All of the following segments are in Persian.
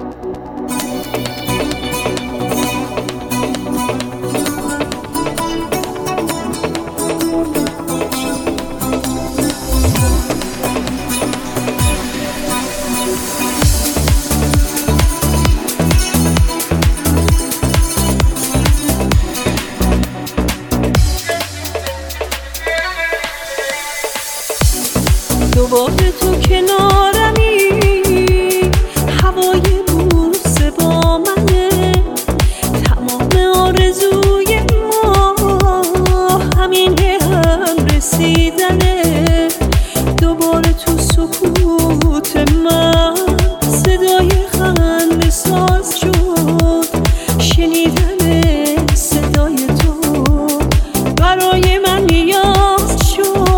دوباره تو کنارمی، هوای بوسه با منه، تمام آرزوی ما همینه، هم رسیدنه. دوباره تو سکوت من صدای خنده ساز شد، شنیدن صدای تو برای من نیاز شد.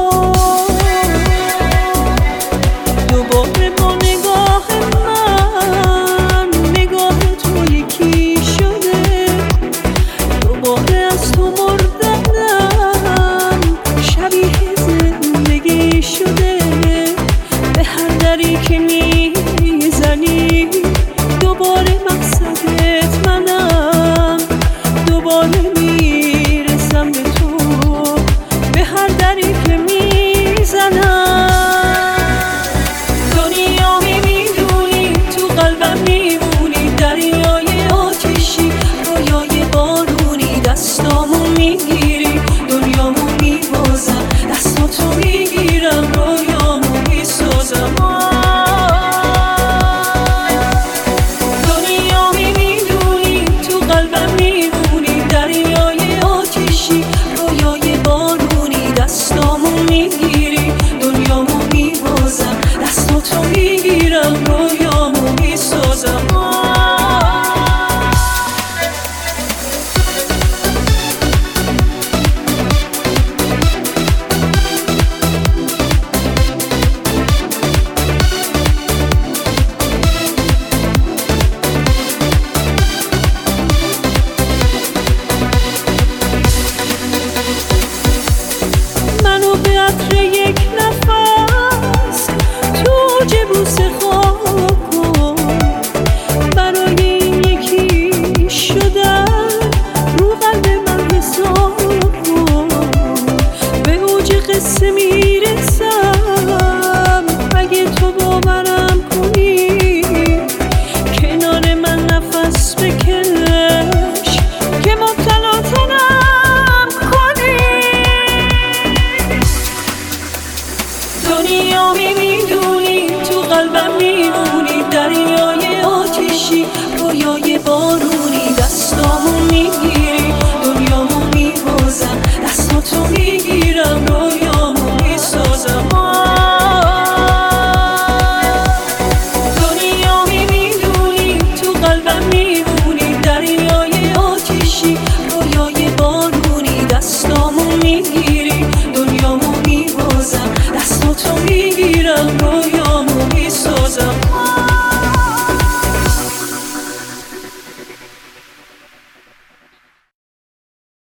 دوباره با نگاه من، نگاه تو یکی شده، دوباره از تو مردنم شبیه زندگی شده. به هر دری که میزنی دوباره مقصدت منم، دوباره میرسم به تو به هر دری که میزنم. دستامو میگیری دنیامو میبازم، دستاتو میگیرم رویامو میسازم. دنیا میدونی تو قلبم میمونی، دریای آتشی رویای بارونی. دستامو میگیری دنیامو میبازم، دستاتو میگیرم رویامو میسازم. منو به عطر یک نفس تو اوج بوسه خواب کن، برای این یکی شدن رو قلب من حساب کن. به اوج قصه میرسم اگه تو باورم کنی، کنار من نفس بکش که مبتلا تنم کنی. دنیا میدونی تو قلبم میمونی، دریای آتشی رویای بارونی. دستامو میگیری دنیامو میبازم، دستاتو میگیرم رویامو میسازم. دنیا میدونی تو قلبم میمونی، دریای آتشی رویای بارونی. دستامو میگیری دنیامو میبازم، دستاتو میگیرم رویامو میسازم.